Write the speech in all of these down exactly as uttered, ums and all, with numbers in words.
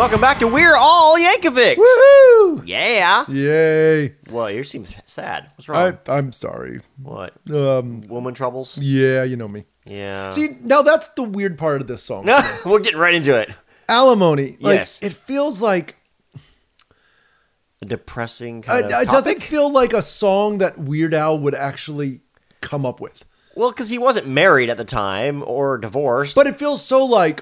Welcome back to We're All Yankovics. Woohoo! Yeah. Yay. Well, you seem sad. What's wrong? I, I'm sorry. What? Um, Woman troubles? yeah, you know me. Yeah. See, now that's the weird part of this song. No, we're getting right into it. Alimony. Like, Yes. it feels like... A depressing Uh, kind of it topic. doesn't feel like a song that Weird Al would actually come up with. Well, because he wasn't married at the time or divorced. But it feels so like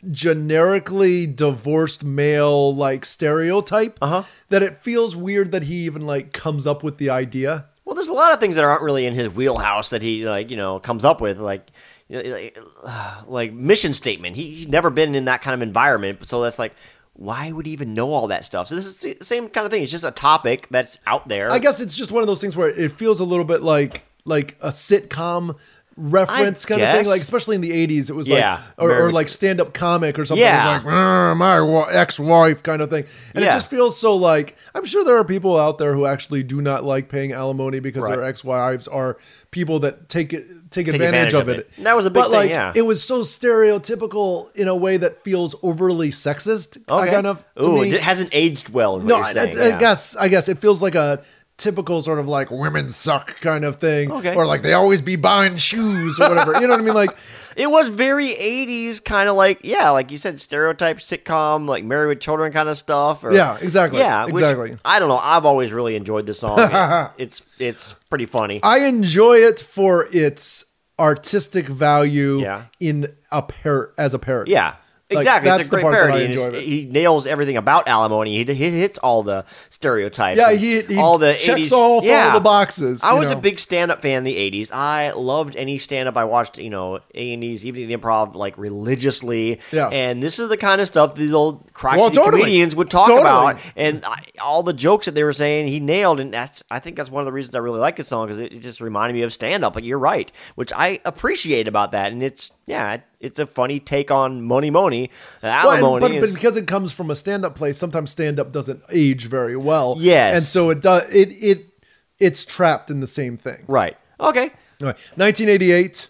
generically divorced male like stereotype Uh-huh. that it feels weird that he even like comes up with the idea. Well, there's a lot of things that aren't really in his wheelhouse that he like, you know, comes up with, like, like, like mission statement. He, he's never been in that kind of environment, so that's like, why would he even know all that stuff? So this is the same kind of thing. It's just a topic that's out there. I guess it's just one of those things where it feels a little bit like like a sitcom reference I kind of guess. thing, like especially in the eighties it was Yeah, like or, very- or like stand-up comic or something. Yeah. It was like "Ah, my wa- ex-wife kind of thing, and Yeah. it just feels so like I'm sure there are people out there who actually do not like paying alimony because Right. their ex-wives are people that take it take, Take advantage, advantage of of it. it. That was a big but thing, like yeah. it was so stereotypical in a way that feels overly sexist. Okay. kind of to Ooh, me. it hasn't aged well. Is what No, you're I, saying. I- I yeah. guess I guess it feels like a typical sort of like women suck kind of thing, Okay. or like they always be buying shoes or whatever. You know what I mean? Like, It was very eighties, kind of like, yeah, like you said, stereotype sitcom, like Married with Children kind of stuff. Or, Yeah, exactly, Yeah, which, exactly. I don't know. I've always really enjoyed this song. It- it's it's pretty funny. I enjoy it for its artistic value Yeah. in a par- as a parody. Yeah, Like, exactly. that's It's a the great part that I parody. and enjoy it's- of it. He nails everything about alimony. He, he hits all the stereotypes. Yeah, and he, he all the checks eighties. all, yeah. all the boxes. I you was know. a big stand-up fan in the eighties. I loved any stand-up. I watched, you know, A and E's, even the Improv, like religiously. Yeah. And this is the kind of stuff these old crotchety Well, totally. comedians would talk Totally. about. And I, all the jokes that they were saying, he nailed. And that's, I think that's one of the reasons I really like this song, because it, it just reminded me of stand-up. But you're right, which I appreciate about that. And it's, yeah, it, it's a funny take on Money Money, Well, and- alimony. but, but is- because it comes from a stand-up place, sometimes stand-up doesn't age very well. Yes. and so it does. It it it's trapped in the same thing. right. Okay. All right. nineteen eighty-eight.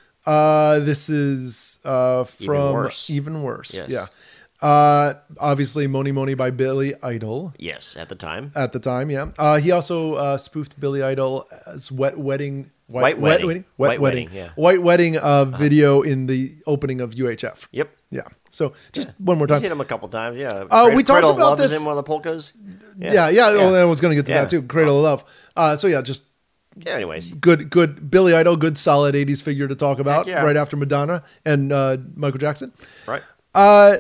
Uh, this is uh, from Even Worse. Even Worse. Yes. Yeah. Uh, obviously, Money Money by Billy Idol Yes, at the time. at the time. Yeah. Uh, he also uh, spoofed Billy Idol as Wet Wedding. White Wet Wedding. Wet White Wedding. Wedding, yeah. White Wedding uh, video in the opening of U H F. Yep. Yeah. So just one more time. He's hit him a couple times, yeah. Uh, we talked Cradle of about Love is this- in one of the polkas. Yeah. Yeah. Oh, I was going to get to Yeah. that too. Cradle of Love. Uh, so yeah, just Yeah, anyways. good, good Billy Idol, good solid eighties figure to talk about yeah. right after Madonna and uh, Michael Jackson. Right. Uh,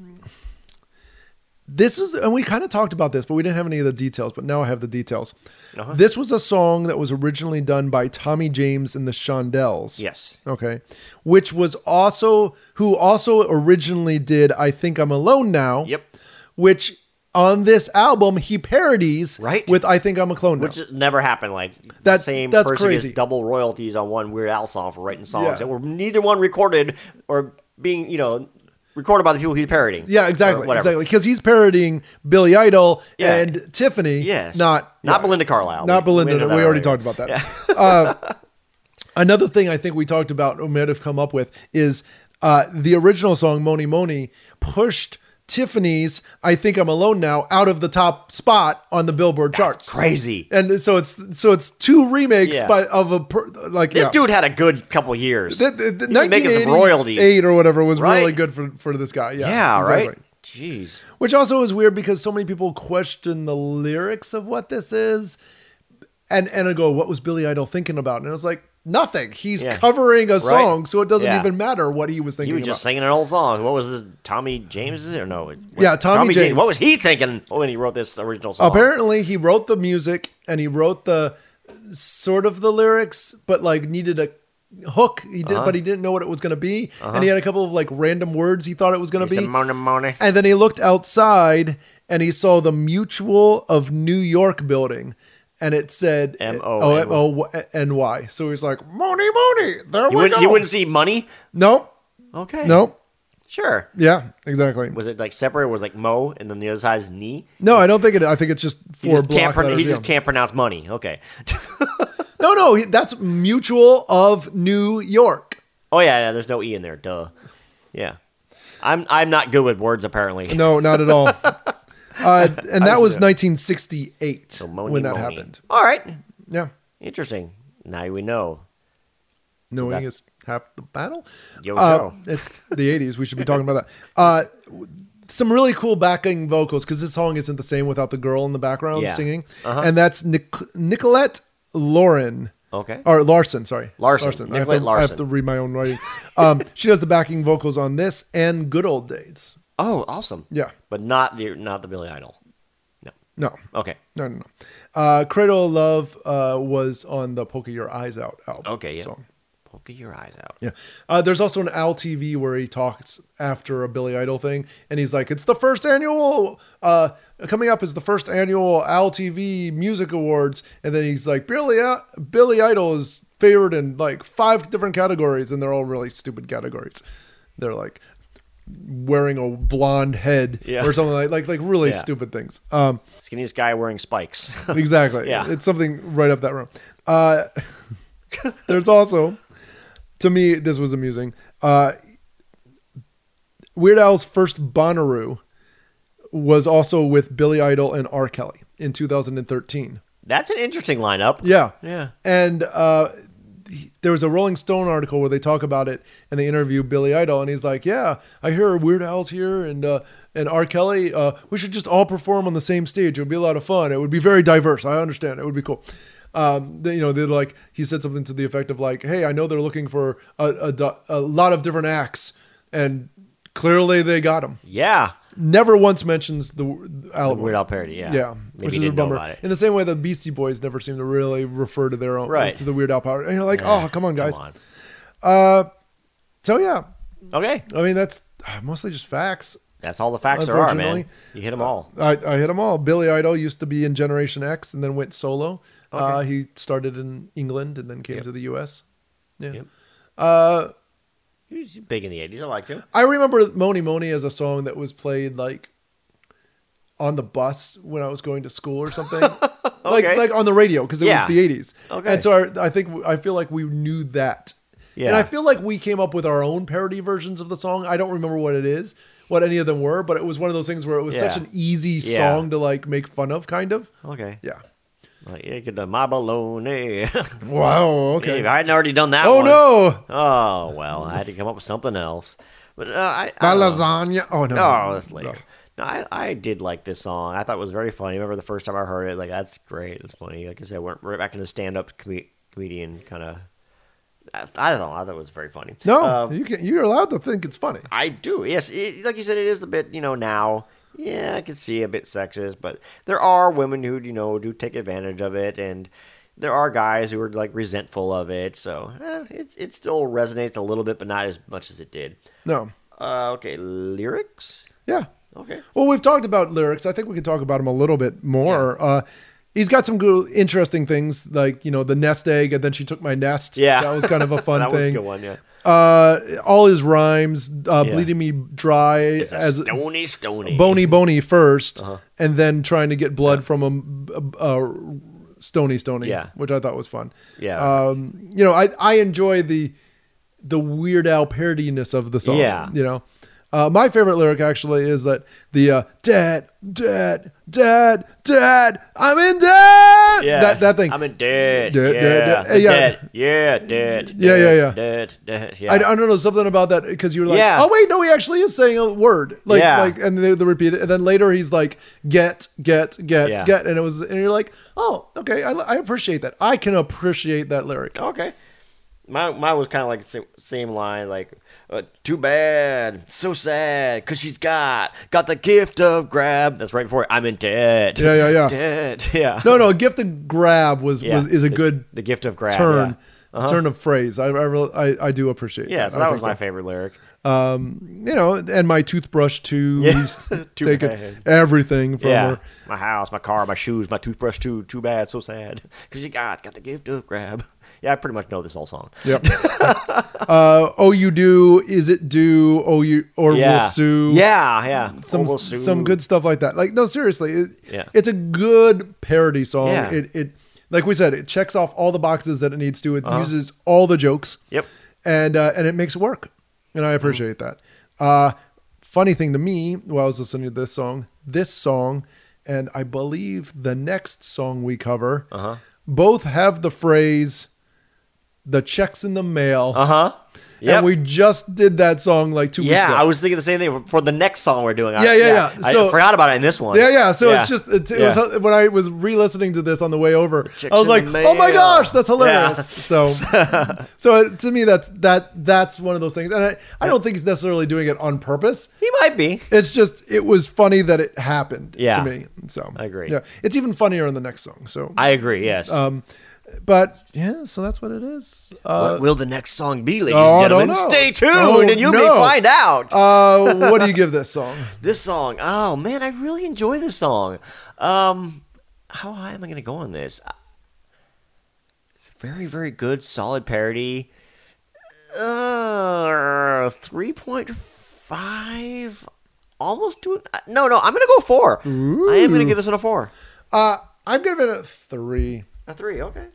this is, and we kind of talked about this, but we didn't have any of the details. But now I have the details. Uh-huh. This was a song that was originally done by Tommy James and the Shondells. Yes. Okay, which was also who also originally did "I Think I'm Alone Now." Yep. Which on this album he parodies Right. with "I Think I'm a Clone Now." Which never happened. Like, the That- same that's person crazy. gets double royalties on one Weird Al song for writing songs Yeah. that were neither one recorded or being, you know, recorded by the people he's parodying. Yeah, Or exactly, whatever. exactly. Because he's parodying Billy Idol Yeah. and Tiffany. Yes. not Not yeah. Belinda Carlisle. Not We- we Belinda. know We, that already already. talked about that. uh, another thing I think we talked about, or might have come up with, is uh, the original song "Money Money" pushed Tiffany's "I Think I'm Alone Now" out of the top spot on the Billboard charts. Crazy. And so it's so it's two remakes Yeah. by of a per, like This yeah. dude had a good couple years. The, the, the He was making some royalties. nineteen eighty-eight or whatever was Right. really good for for this guy. Yeah, Yeah, exactly. right? Jeez. Which also is weird because so many people question the lyrics of what this is, and and I go, what was Billy Idol thinking about? And it was like nothing. He's Yeah. covering a song, so it doesn't Yeah. even matter what he was He thinking was about. just singing an old song. What was this? Tommy James? Or no? What- Yeah, Tommy James. What was he thinking when he wrote this original song? Apparently, he wrote the music and he wrote the sort of the lyrics, but like needed a hook. He did, Uh-huh. but he didn't know what it was going to be, and he had a couple of like random words he thought it was going to He be. said, "Money, money." And then he looked outside and he saw the Mutual of New York building. And it said M O N Y. O M O N Y. So he's like, money, money. There You we wouldn't, go. you wouldn't see money? No, Okay. no. Sure. Yeah, exactly. Was it like separate? Was it like Mo and then the other side is knee? No, I don't think it. I think it's just He four just, block can't, pro- letters. he just yeah. can't pronounce money. Okay. No, no. he- That's Mutual of New York. Oh, yeah, yeah, there's no E in there. Duh. Yeah. I'm I'm not good with words apparently. No, not at all. Uh, and that was know. nineteen sixty-eight So Moni when that Moni. happened. All right, Yeah. interesting. Now we know. Knowing that- is half the battle. Yo, Uh, Joe. it's the eighties. We should be talking about that. Uh, some really cool backing vocals because this song isn't the same without the girl in the background Yeah. singing. Uh-huh. And that's Nic- Nicolette Lauren. Okay. Or Larson, sorry. Larson. I have, Nicolette to, I have Larson. to read my own writing. Um, she does the backing vocals on this and Good Old Days. Oh, awesome. Yeah. But not the not the Billy Idol. No. No. Okay. No, no, no. Uh, Cradle of Love uh, was on the Poke Your Eyes Out album. Okay. Yeah. Song. Poke your eyes out. Yeah. Uh, there's also an Al T V where he talks after a Billy Idol thing, and he's like, "It's the first annual. Uh, coming up is the first annual Al T V Music Awards," and then he's like, "Billy uh, Billy Idol is favored in like five different categories, and they're all really stupid categories. They're like wearing a blonde head Yeah. or something like like like really Yeah. stupid things." Um, Skinniest guy wearing spikes. exactly. Yeah. It's something right up that room. Uh, there's also. To me, this was amusing. Uh, Weird Al's first Bonnaroo was also with Billy Idol and R. Kelly in two thousand thirteen. That's an interesting lineup. Yeah. Yeah. And uh, he- there was a Rolling Stone article where they talk about it and they interview Billy Idol. And he's like, yeah, I hear Weird Al's here and uh, and R. Kelly. Uh, we should just all perform on the same stage. It would be a lot of fun. It would be very diverse. I understand. It would be cool. Um, they, you know, they're like, he said something to the effect of like, hey, I know they're looking for a, a, do- a lot of different acts, and clearly they got them. Yeah. Never once mentions the, the album. Weird Al parody. Yeah. Yeah, Maybe which he is a didn't know bummer. about it. In the same way, the Beastie Boys never seem to really refer to their own Right. to the Weird Al power. And you're like, oh, come on, guys. Come on. Uh, so yeah, Okay. I mean that's uh, mostly just facts. That's all the facts there are, man. Unfortunately. You hit them all. I, I hit them all. Billy Idol used to be in Generation X and then went solo. Okay. Uh, he started in England and then came Yep. to the U S. Yeah. Yep. Uh, He was big in the eighties. I liked him. I remember Moni Moni as a song that was played like on the bus when I was going to school or something. Like Okay. like on the radio because it Yeah. was the eighties. Okay. And so our, I think I feel like we knew that. Yeah. And I feel like we came up with our own parody versions of the song. I don't remember what it is, what any of them were, but it was one of those things where it was such Yeah. an easy Yeah. song to like make fun of, kind of. Okay. Yeah. Like, yeah, get the my baloney. Wow. Okay. Hey, I hadn't already done that Oh one. no. Oh, well, I had to come up with something else. But uh, I, My I don't know. lasagna. Oh no. Oh, that's later. No. No, I, I did like this song. I thought it was very funny. I remember the first time I heard it, like, that's great. It's funny. Like I said, we're right back into stand-up com- comedian kind of. I, I don't know. I thought it was very funny. No, Uh, you can. You're allowed to think it's funny. I do. Yes, it, like you said, it is a bit. You know, now, yeah, I can see a bit sexist, but there are women who you know do take advantage of it, and there are guys who are like resentful of it. So eh, it's it still resonates a little bit, but not as much as it did. No. Uh, okay, lyrics. Yeah. Okay. Well, we've talked about lyrics. I think we can talk about them a little bit more. Uh, he's got some good, interesting things like, you know, the nest egg, and then she took my nest. Yeah. That was kind of a fun that thing. was a good one. Yeah. Uh, all his rhymes, uh, Yeah. bleeding me dry It's a as stony, stony. bony, bony 1st Uh-huh. and then trying to get blood from him, uh, uh, stony, stony, Yeah. which I thought was fun. Yeah. Um, you know, I, I enjoy the, the Weird Al parodiness of the song. Yeah. You know, uh, my favorite lyric actually is that the, uh, dad, dad, dad, dad, I'm in debt. Yeah. That, that thing. I'm in dead. Dead, yeah. dead, dead. The Yeah. dead. Yeah. Dead. Yeah, yeah, yeah. Dead. Dead. Yeah. I, I don't know something about that because you're like, Yeah. oh wait, no, he actually is saying a word, like, Yeah. like, and they, they repeat it, and then later he's like, get, get, get, Yeah. get, and it was, and you're like, oh, okay, I, I appreciate that. I can appreciate that lyric. Okay. My mine was kind of like the same, same line, like, uh, too bad, so sad, cause she's got got the gift of grab. That's right before it, I'm in debt. Yeah, yeah, yeah. Dead. Yeah. No, no, a gift of grab was, Yeah. was is a The- good The gift of grab. turn, Yeah. Uh-huh. turn of phrase. I, I really, I, I do appreciate. Yeah, that. so I that think was my favorite lyric. Um, you know, and my toothbrush too. Yeah. He's Too taking bad. everything from Yeah. her. My house, my car, my shoes, my toothbrush too. Too bad, so sad, cause you got got the gift of grab. Yeah, I pretty much know this whole song. Yep. uh, oh, you do? Is it do? Oh, you or Yeah. will sue? Yeah, yeah. Some Or will sue. some good stuff like that. Like no, seriously, it, Yeah. it's a good parody song. Yeah. It it like we said, it checks off all the boxes that it needs to. It Uh-huh. uses all the jokes. Yep. And uh, and it makes it work, and I appreciate that. Uh, funny thing to me while I was listening to this song, this song, and I believe the next song we cover, Uh-huh. both have the phrase, the check's in the mail. Uh-huh. Yep. And we just did that song like two weeks Yeah, ago. I was thinking the same thing for the next song we're doing. I- Yeah, yeah, yeah. I So- forgot about it in this one. Yeah, yeah. So Yeah. it's just it, it Yeah. was when I was re-listening to this on the way over. Chicks I was in like, the "Oh my mail." gosh, that's hilarious!" Yeah. So, so it, to me, that's that that's one of those things, and I, I don't think he's necessarily doing it on purpose. He might be. It's just it was funny that it happened Yeah. to me. So I agree. Yeah, it's even funnier in the next song. So, I agree, yes. um, but yeah, so that's what it is. Uh, what will the next song be, ladies oh, I and don't gentlemen? know. Stay tuned Oh, and you may no. find out. uh, what do you give this song? This song, oh man, I really enjoy this song. Um, how high am I going to go on this? It's a very, very good, solid parody. Uh, three point five. Almost doing. No, no, I'm going to go four. I am going to give this one a four. Uh, I'm giving it a three. A three, okay.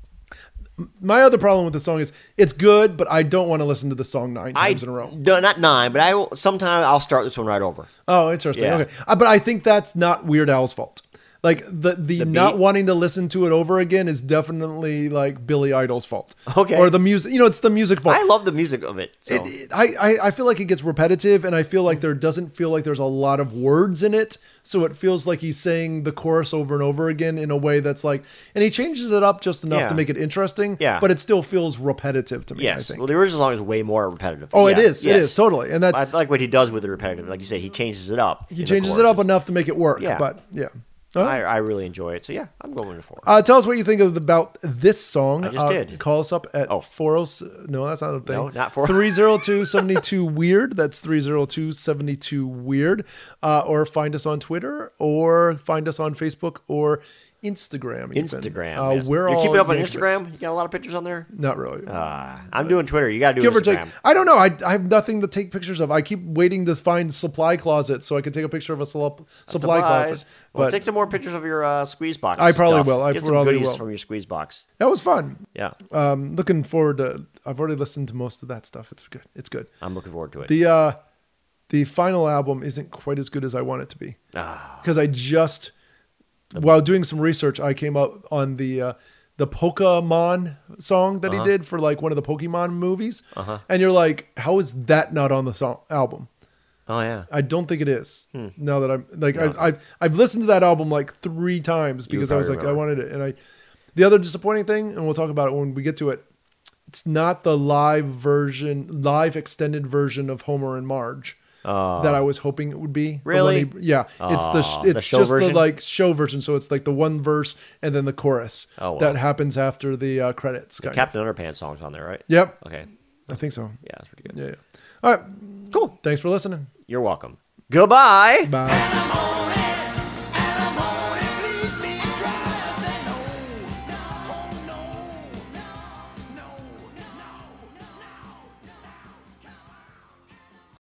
My other problem with the song is it's good, but I don't want to listen to the song nine I, times in a row. No, not nine, but I will, sometime I'll start this one right over. Oh, interesting. Yeah. Okay, uh, but I think that's not Weird Al's fault. Like the the, The not beat? wanting to listen to it over again is definitely like Billy Idol's fault. Okay. Or the music. You know, it's the music fault. I love the music of it. So. It, it- I, I I feel like it gets repetitive, and I feel like there doesn't feel like there's a lot of words in it, so it feels like he's saying the chorus over and over again in a way that's like, and he changes it up just enough Yeah. to make it interesting. Yeah. But it still feels repetitive to me. I Yes. think. Well, the original song is way more repetitive. oh, it Yeah, is. It yes. is totally, and that I like what he does with the repetitive. Like you say, he changes it up. he changes it up enough to make it work. Yeah. But yeah. Huh? I, I really enjoy it. So yeah, I'm going to four. Uh, tell us what you think of, about this song. I just Uh, did. Call us up at Oh. four oh no, that's not a thing. No, not four- three oh two, seven two weird. That's three oh two, seven two weird. Uh, or find us on Twitter, or find us on Facebook or Instagram. even. Instagram. Uh, yes. we're you all keep it up on Yankovics. Instagram? You got a lot of pictures on there? Not really. Uh, I'm doing Twitter. You got to do Give or Instagram. take. I don't know. I, I have nothing to take pictures of. I keep waiting to find supply closet so I can take a picture of a sup- supply Supplies. closet. Well, But take some more pictures of your uh, squeeze box. I probably stuff. will. I Get some probably goodies will. from your squeeze box. that was fun. Yeah, Um, looking forward to. I've already listened to most of that stuff. It's good. It's good. I'm looking forward to it. The uh, the final album isn't quite as good as I want it to be Ah, because I just while doing some research, I came up on the uh, the Pokemon song that Uh-huh. he did for like one of the Pokemon movies, Uh-huh. and you're like, how is that not on the song album? oh yeah. I don't think it is. Hmm. Now that I'm like, No. I, I've I've listened to that album like three times You because I was probably like, I remember. wanted it, and I. The other disappointing thing, and we'll talk about it when we get to it. It's not the live version, live extended version of Homer and Marge Uh, that I was hoping it would be. The one Really? he- yeah, it's the sh- Aw, it's the show just version? the like show version, so it's like the one verse and then the chorus Oh, wow. that happens after the uh, credits. the kind of. Captain Underpants song's on there, right? Yep, Okay. I think so. Yeah, that's pretty good. Yeah, yeah. All right, Cool. thanks for listening. You're welcome. Goodbye. Bye.